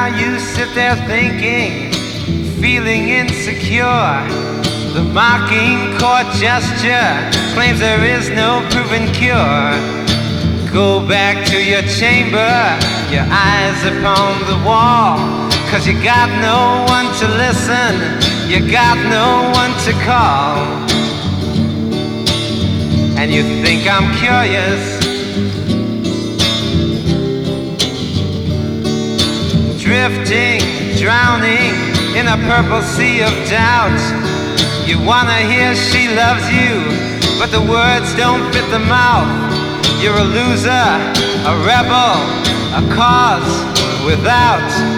now you sit there thinking, feeling insecure. The mocking court gesture claims there is no proven cure. Go back to your chamber, your eyes upon the wall, 'cause you got no one to listen, you got no one to call. And you think I'm curious, drifting, drowning in a purple sea of doubt. You wanna hear she loves you, but the words don't fit the mouth. You're a loser, a rebel, a cause without